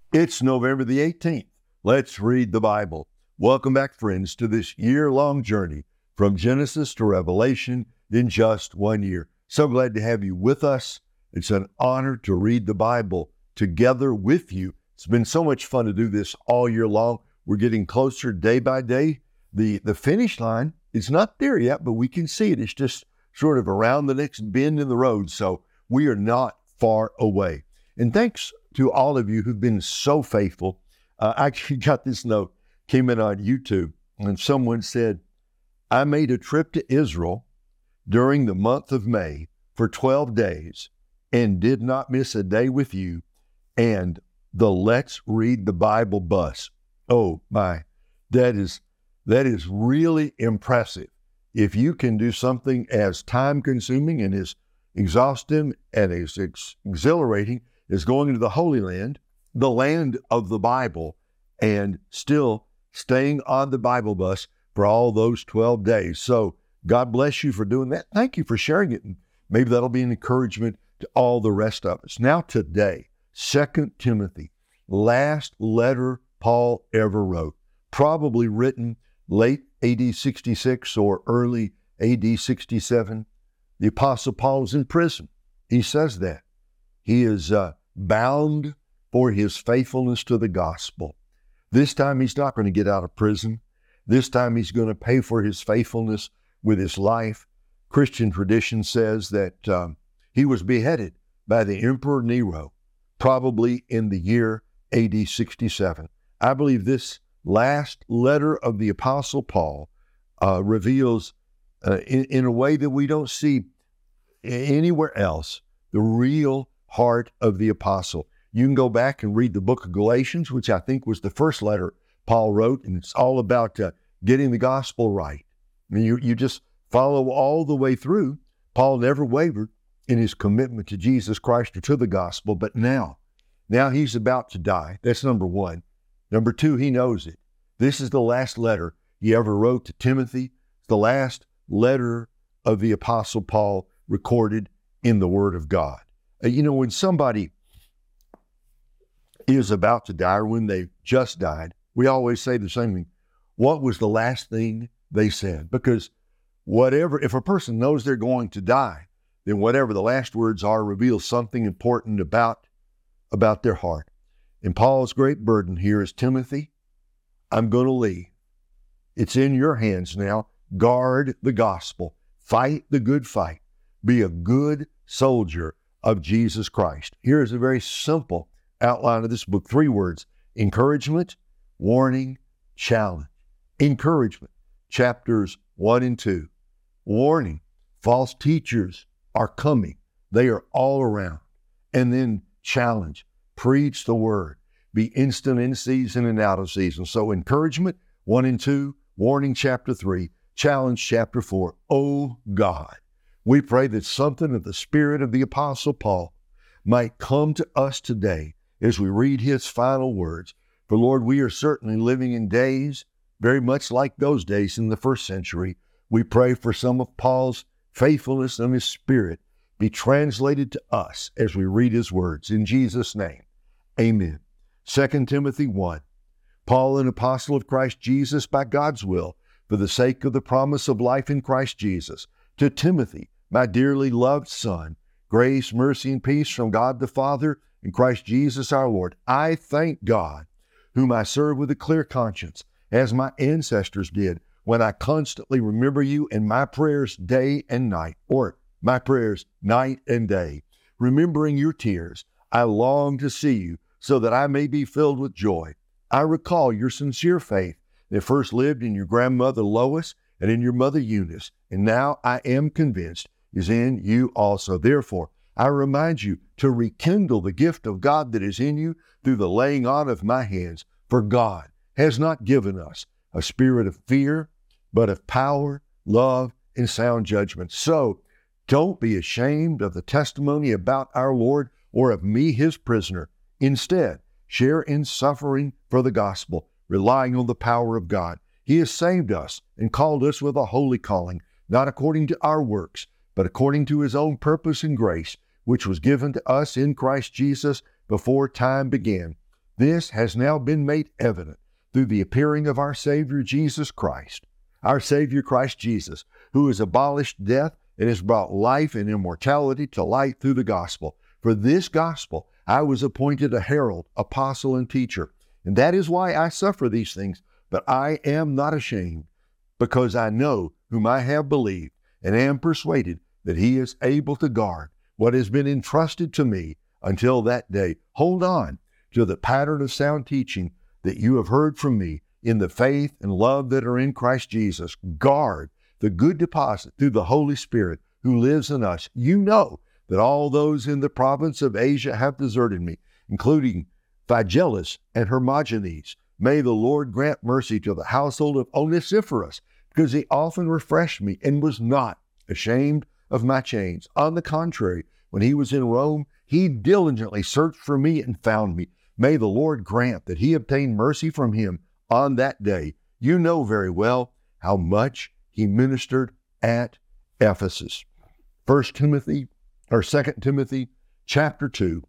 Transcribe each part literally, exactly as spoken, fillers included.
It's November the eighteenth. Let's read the Bible. Welcome back, friends, to this year-long journey from Genesis to Revelation in just one year. So glad to have you with us. It's an honor to read the Bible together with you. It's been so much fun to do this all year long. We're getting closer day by day. The, the finish line is not there yet, but we can see it. It's just sort of around the next bend in the road. So we are not far away. And thanks to all of you who've been so faithful. Uh, I actually got this note, came in on YouTube, and someone said, I made a trip to Israel during the month of May for twelve days and did not miss a day with you and the Let's Read the Bible bus. Oh my, that is, that is really impressive. If you can do something as time-consuming and as exhausting and as ex- exhilarating is going into the Holy Land, the land of the Bible, and still staying on the Bible bus for all those twelve days. So God bless you for doing that. Thank you for sharing it. And maybe that'll be an encouragement to all the rest of us. Now today, Second Timothy, last letter Paul ever wrote, probably written late A D sixty-six or early A D sixty-seven. The Apostle Paul is in prison. He says that. He is uh, bound for his faithfulness to the gospel. This time he's not going to get out of prison. This time he's going to pay for his faithfulness with his life. Christian tradition says that um, he was beheaded by the Emperor Nero, probably in the year A D sixty-seven. I believe this last letter of the Apostle Paul uh, reveals uh, in, in a way that we don't see anywhere else the real heart of the apostle. You can go back and read the book of Galatians, which I think was the first letter Paul wrote, and it's all about uh, getting the gospel right. I mean, you, you just follow all the way through. Paul never wavered in his commitment to Jesus Christ or to the gospel, but now, now he's about to die. That's number one. Number two, he knows it. This is the last letter he ever wrote to Timothy. It's the last letter of the Apostle Paul recorded in the Word of God. Uh, you know, when somebody is about to die or when they just died, we always say the same thing. What was the last thing they said? Because whatever, if a person knows they're going to die, then whatever the last words are reveals something important about, about their heart. And Paul's great burden here is, Timothy, I'm going to leave. It's in your hands now. Guard the gospel. Fight the good fight. Be a good soldier of Jesus Christ. Here is a very simple outline of this book. Three words: encouragement, warning, challenge. Encouragement, chapters one and two. Warning, false teachers are coming. They are all around. And then challenge, preach the word. Be instant in season and out of season. So encouragement, one and two. Warning, chapter three. Challenge, chapter four. Oh God, we pray that something of the spirit of the Apostle Paul might come to us today as we read his final words. For Lord, we are certainly living in days very much like those days in the first century. We pray for some of Paul's faithfulness and his spirit be translated to us as we read his words. In Jesus' name, amen. Second Timothy one, Paul, an apostle of Christ Jesus by God's will, for the sake of the promise of life in Christ Jesus, to Timothy, my dearly loved son, grace, mercy, and peace from God the Father and Christ Jesus our Lord. I thank God, whom I serve with a clear conscience, as my ancestors did, when I constantly remember you in my prayers day and night, or my prayers night and day. Remembering your tears, I long to see you so that I may be filled with joy. I recall your sincere faith that first lived in your grandmother Lois and in your mother Eunice, and now I am convinced is in you also. Therefore, I remind you to rekindle the gift of God that is in you through the laying on of my hands. For God has not given us a spirit of fear, but of power, love, and sound judgment. So don't be ashamed of the testimony about our Lord or of me, his prisoner. Instead, share in suffering for the gospel, relying on the power of God. He has saved us and called us with a holy calling, not according to our works, but according to his own purpose and grace, which was given to us in Christ Jesus before time began, This has now been made evident through the appearing of our Savior Jesus Christ, our Savior Christ Jesus, who has abolished death and has brought life and immortality to light through the gospel. For this gospel I was appointed a herald, apostle, and teacher, and that is why I suffer these things. But I am not ashamed, because I know whom I have believed, and am persuaded that he is able to guard what has been entrusted to me until that day. Hold on to the pattern of sound teaching that you have heard from me in the faith and love that are in Christ Jesus. Guard the good deposit through the Holy Spirit who lives in us. You know that all those in the province of Asia have deserted me, including Phygellus and Hermogenes. May the Lord grant mercy to the household of Onesiphorus, because he often refreshed me and was not ashamed of my chains. On the contrary, when he was in Rome, he diligently searched for me and found me. May the Lord grant that he obtain mercy from him on that day. You know very well how much he ministered at Ephesus. First Timothy, or Second Timothy, chapter two,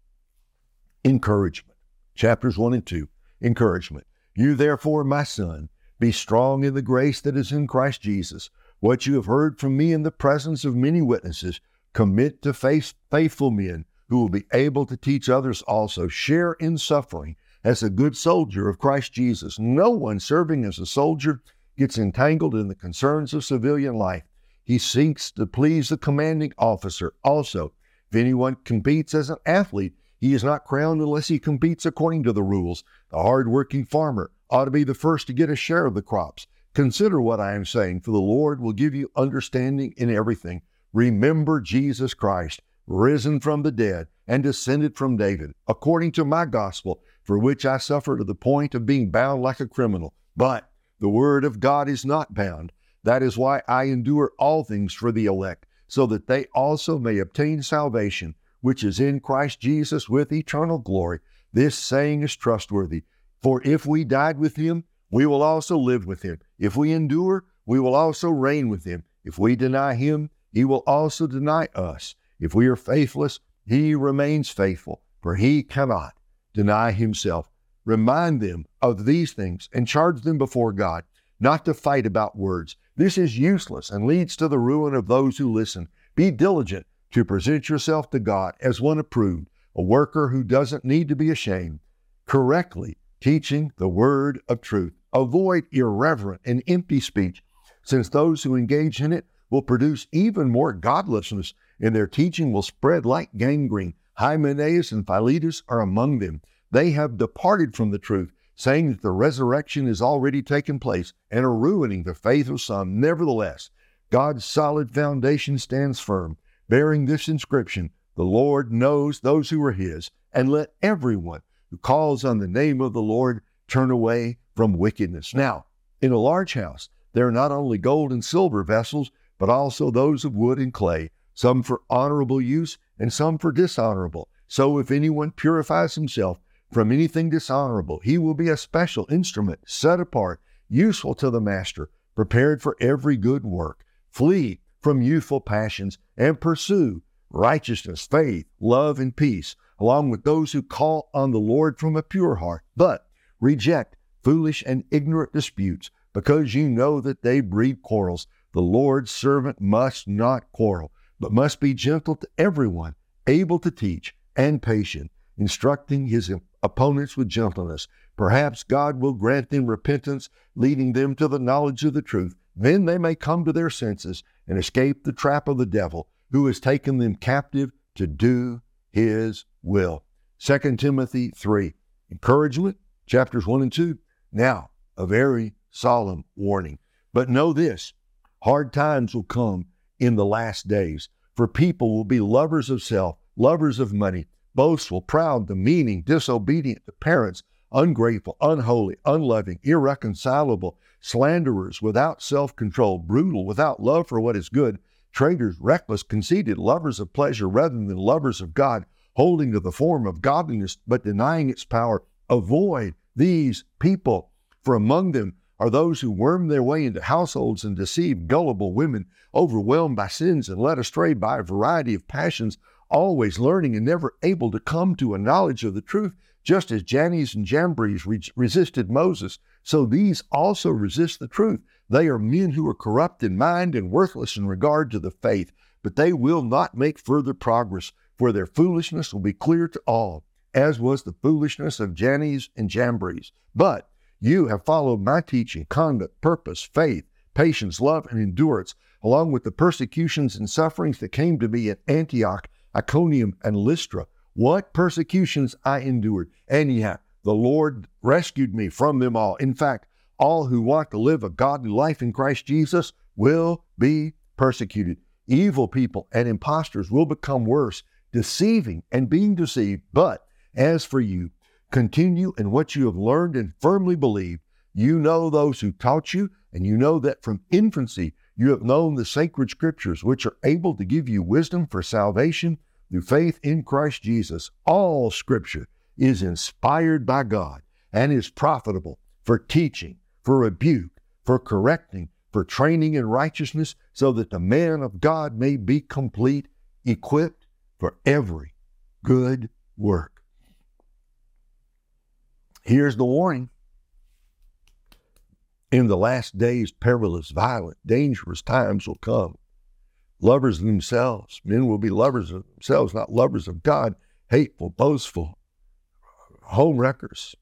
encouragement. Chapters one and two, encouragement. You therefore, my son, be strong in the grace that is in Christ Jesus. What you have heard from me in the presence of many witnesses, commit to faith, faithful men who will be able to teach others also. Share in suffering as a good soldier of Christ Jesus. No one serving as a soldier gets entangled in the concerns of civilian life. He seeks to please the commanding officer. Also, if anyone competes as an athlete, he is not crowned unless he competes according to the rules. The hard-working farmer ought to be the first to get a share of the crops. Consider what I am saying, for the Lord will give you understanding in everything. Remember Jesus Christ, risen from the dead and descended from David, according to my gospel, for which I suffer to the point of being bound like a criminal. But the word of God is not bound. That is why I endure all things for the elect, so that they also may obtain salvation, which is in Christ Jesus with eternal glory. This saying is trustworthy. For if we died with him, we will also live with him. If we endure, we will also reign with him. If we deny him, he will also deny us. If we are faithless, he remains faithful, for he cannot deny himself. Remind them of these things and charge them before God, not to fight about words. This is useless and leads to the ruin of those who listen. Be diligent to present yourself to God as one approved, a worker who doesn't need to be ashamed, correctly teaching the word of truth. Avoid irreverent and empty speech, since those who engage in it will produce even more godlessness, and their teaching will spread like gangrene. Hymenaeus and Philetus are among them. They have departed from the truth, saying that the resurrection has already taken place, and are ruining the faith of some. Nevertheless, God's solid foundation stands firm, bearing this inscription: the Lord knows those who are his, and let everyone who calls on the name of the Lord turn away from wickedness. Now, in a large house, there are not only gold and silver vessels, but also those of wood and clay, some for honorable use and some for dishonorable. So if anyone purifies himself from anything dishonorable, he will be a special instrument, set apart, useful to the master, prepared for every good work. Flee from youthful passions and pursue righteousness, faith, love, and peace, along with those who call on the Lord from a pure heart. But reject foolish and ignorant disputes, because you know that they breed quarrels. The Lord's servant must not quarrel, but must be gentle to everyone, able to teach, and patient, instructing his opponents with gentleness. Perhaps God will grant them repentance, leading them to the knowledge of the truth. Then they may come to their senses and escape the trap of the devil, who has taken them captive to do his will. Second Timothy three, encouragement, chapters one and two. Now, a very solemn warning. But know this, hard times will come in the last days, for people will be lovers of self, lovers of money, boastful, proud, demeaning, disobedient to parents, ungrateful, unholy, unloving, irreconcilable, slanderers, without self-control, brutal, without love for what is good, traitors, reckless, conceited, lovers of pleasure rather than lovers of God, holding to the form of godliness but denying its power. Avoid these people, for among them are those who worm their way into households and deceive gullible women, overwhelmed by sins and led astray by a variety of passions, always learning and never able to come to a knowledge of the truth. Just as Jannes and Jambres re- resisted Moses, so these also resist the truth. They are men who are corrupt in mind and worthless in regard to the faith, but they will not make further progress, for their foolishness will be clear to all, as was the foolishness of Jannes and Jambres. But you have followed my teaching, conduct, purpose, faith, patience, love, and endurance, along with the persecutions and sufferings that came to me at Antioch, Iconium, and Lystra. What persecutions I endured, and yet the Lord rescued me from them all. In fact, all who want to live a godly life in Christ Jesus will be persecuted. Evil people and impostors will become worse, deceiving and being deceived. But as for you, continue in what you have learned and firmly believed. You know those who taught you, and you know that from infancy you have known the sacred scriptures, which are able to give you wisdom for salvation through faith in Christ Jesus. All scripture is inspired by God and is profitable for teaching, for rebuke, for correcting, for training in righteousness, so that the man of God may be complete, equipped for every good work. Here's the warning. In the last days, perilous, violent, dangerous times will come. Lovers of themselves. Men will be lovers of themselves, not lovers of God. Hateful, boastful, home wreckers,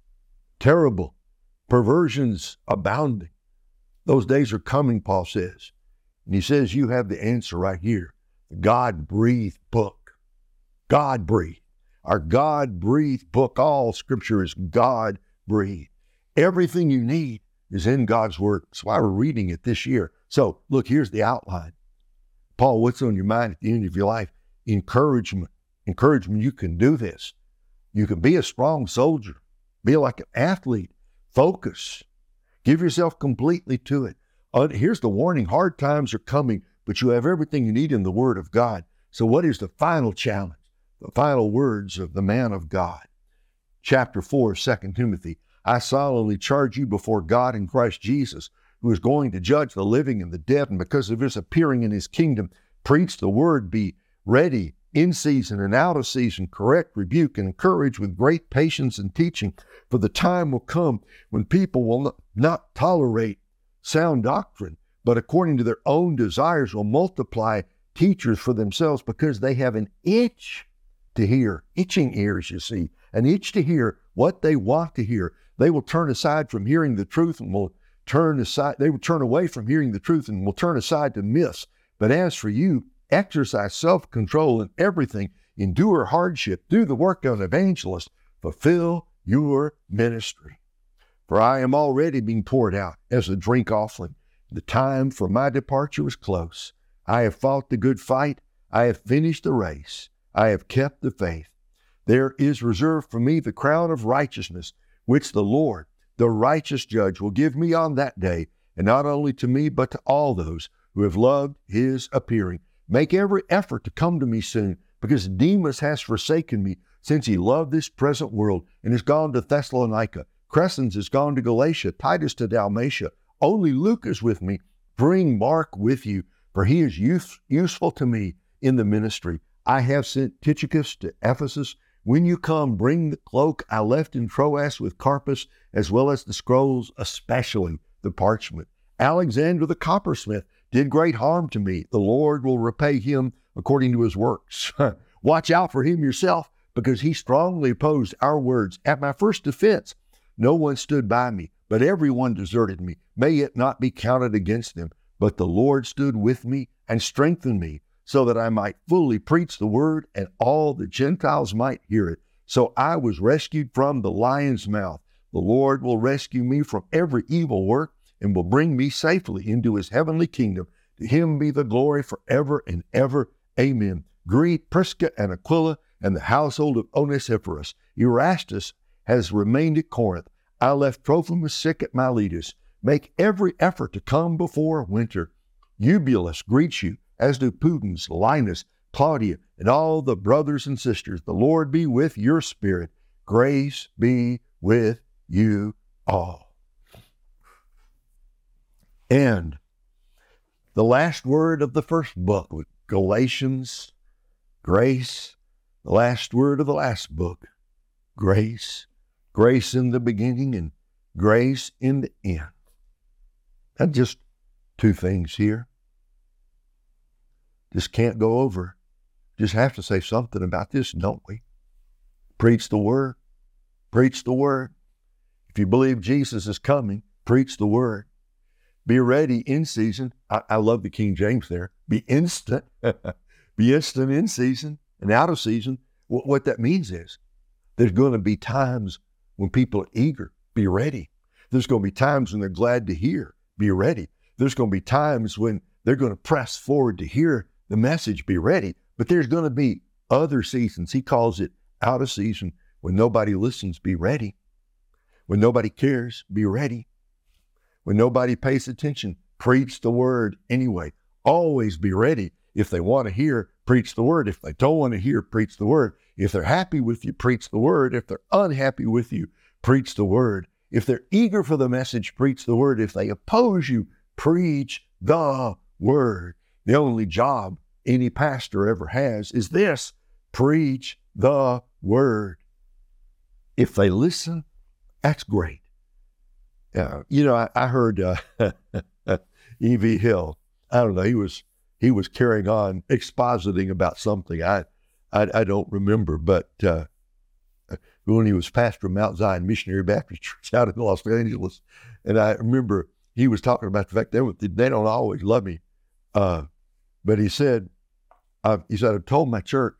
terrible, perversions abounding. Those days are coming, Paul says. And he says you have the answer right here. The God-breathed book. God-breathed. Our God-breathed book. All scripture is God-breathed. Everything you need is in God's word. That's why we're reading it this year. So, look, here's the outline. Paul, what's on your mind at the end of your life? Encouragement. Encouragement, you can do this. You can be a strong soldier. Be like an athlete. Focus. Give yourself completely to it. Uh, here's the warning. Hard times are coming, but you have everything you need in the Word of God. So what is the final challenge? The final words of the man of God. Chapter four, Second Timothy. I solemnly charge you before God and Christ Jesus, who is going to judge the living and the dead, and because of his appearing in his kingdom, preach the word, be ready in season and out of season, correct, rebuke, and encourage with great patience and teaching. For the time will come when people will not, not tolerate sound doctrine, but according to their own desires will multiply teachers for themselves, because they have an itch to hear, itching ears, you see, an itch to hear what they want to hear. They will turn aside from hearing the truth and will turn aside, they will turn away from hearing the truth and will turn aside to myths. But as for you, exercise self-control in everything, endure hardship, do the work of an evangelist, fulfill your ministry. For I am already being poured out as a drink offering. The time for my departure is close. I have fought the good fight. I have finished the race. I have kept the faith. There is reserved for me the crown of righteousness, which the Lord, the righteous judge, will give me on that day, and not only to me, but to all those who have loved his appearing. Make every effort to come to me soon, because Demas has forsaken me, since he loved this present world and has gone to Thessalonica. Crescens has gone to Galatia, Titus to Dalmatia. Only Luke is with me. Bring Mark with you, for he is use, useful to me in the ministry. I have sent Tychicus to Ephesus. When you come, bring the cloak I left in Troas with Carpus, as well as the scrolls, especially the parchment. Alexander the coppersmith did great harm to me. The Lord will repay him according to his works. Watch out for him yourself, because he strongly opposed our words. At my first defense, no one stood by me, but everyone deserted me. May it not be counted against them. But the Lord stood with me and strengthened me, so that I might fully preach the word and all the Gentiles might hear it. So I was rescued from the lion's mouth. The Lord will rescue me from every evil work and will bring me safely into his heavenly kingdom. To him be the glory forever and ever. Amen. Greet Prisca and Aquila and the household of Onesiphorus. Erastus has remained at Corinth. I left Trophimus sick at Miletus. Make every effort to come before winter. Eubulus greets you, as do Pudens, Linus, Claudia, and all the brothers and sisters. The Lord be with your spirit. Grace be with you all. And the last word of the first book, Galatians, grace, the last word of the last book, grace, grace in the beginning and grace in the end. And just two things here. Just can't go over. Just have to say something about this, don't we? Preach the word. Preach the word. If you believe Jesus is coming, preach the word. Be ready in season. I, I love the King James there. Be instant. Be instant in season and out of season. What, what that means is there's going to be times when people are eager. Be ready. There's going to be times when they're glad to hear. Be ready. There's going to be times when they're going to press forward to hear the message. Be ready. But there's going to be other seasons. He calls it out of season. When nobody listens, be ready. When nobody cares, be ready. When nobody pays attention, preach the word anyway. Always be ready. If they want to hear, preach the word. If they don't want to hear, preach the word. If they're happy with you, preach the word. If they're unhappy with you, preach the word. If they're eager for the message, preach the word. If they oppose you, preach the word. The only job any pastor ever has is this: preach the word. If they listen, that's great. Uh, you know, I, I heard uh, E V Hill. I don't know. He was he was carrying on expositing about something. I I, I don't remember, but uh, when he was pastor of Mount Zion Missionary Baptist Church out in Los Angeles, and I remember he was talking about the fact that they, they don't always love me, uh, but he said, uh, he said, I've told my church,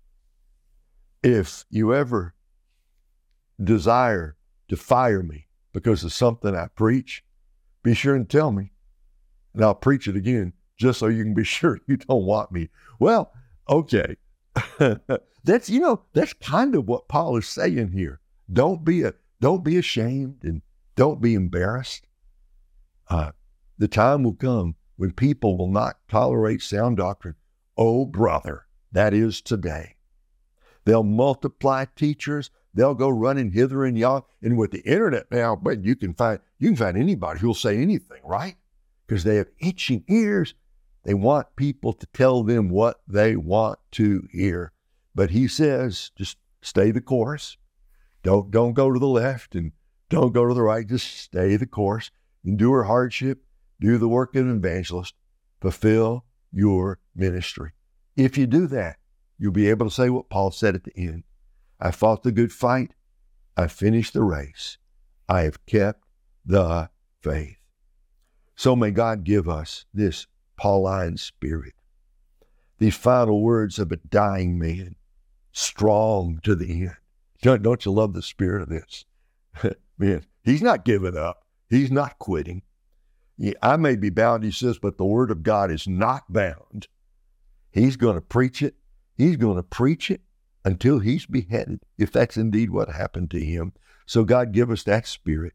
if you ever desire to fire me because of something I preach, be sure and tell me, and I'll preach it again just so you can be sure you don't want me. Well, okay. That's, you know, that's kind of what Paul is saying here. Don't be a, don't be ashamed and don't be embarrassed. Uh, the time will come when people will not tolerate sound doctrine. Oh, brother, that is today. They'll multiply teachers. They'll go running hither and yon. And with the internet now, but you can find you can find anybody who'll say anything, right? Because they have itching ears. They want people to tell them what they want to hear. But he says, just stay the course. Don't don't go to the left and don't go to the right. Just stay the course. Endure hardship. Do the work of an evangelist. Fulfill your ministry. If you do that, you'll be able to say what Paul said at the end. I fought the good fight. I finished the race. I have kept the faith. So may God give us this Pauline spirit, these final words of a dying man, strong to the end. Don't, don't you love the spirit of this? Man, he's not giving up. He's not quitting. Yeah, I may be bound, he says, but the word of God is not bound. He's going to preach it. He's going to preach it until he's beheaded, if that's indeed what happened to him. So God, give us that spirit.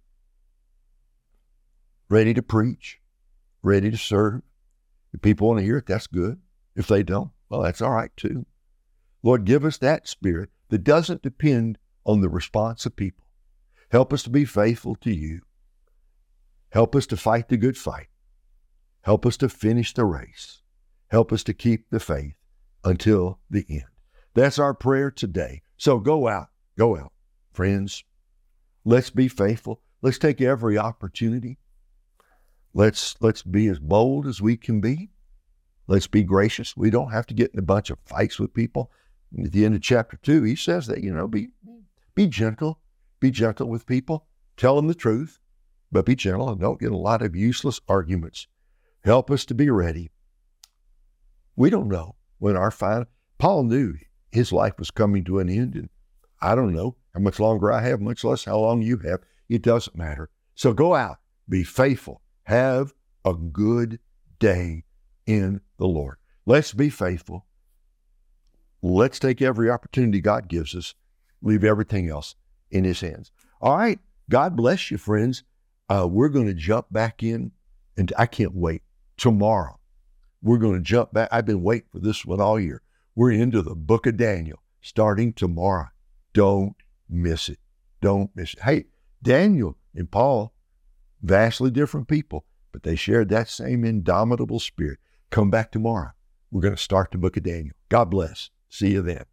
Ready to preach, ready to serve. If people want to hear it, that's good. If they don't, well, that's all right too. Lord, give us that spirit that doesn't depend on the response of people. Help us to be faithful to you. Help us to fight the good fight. Help us to finish the race. Help us to keep the faith until the end. That's our prayer today. So go out, go out, friends. Let's be faithful. Let's take every opportunity. Let's, let's be as bold as we can be. Let's be gracious. We don't have to get in a bunch of fights with people. At the end of chapter two, he says that, you know, be, be gentle. Be gentle with people. Tell them the truth, but be gentle and don't get a lot of useless arguments. Help us to be ready. We don't know when our final, Paul knew his life was coming to an end, and I don't know how much longer I have, much less how long you have. It doesn't matter. So go out, be faithful, have a good day in the Lord. Let's be faithful. Let's take every opportunity God gives us, leave everything else in his hands. All right. God bless you, friends. Uh, we're going to jump back in, and I can't wait. Tomorrow, we're going to jump back. I've been waiting for this one all year. We're into the book of Daniel, starting tomorrow. Don't miss it. Don't miss it. Hey, Daniel and Paul, vastly different people, but they shared that same indomitable spirit. Come back tomorrow. We're going to start the book of Daniel. God bless. See you then.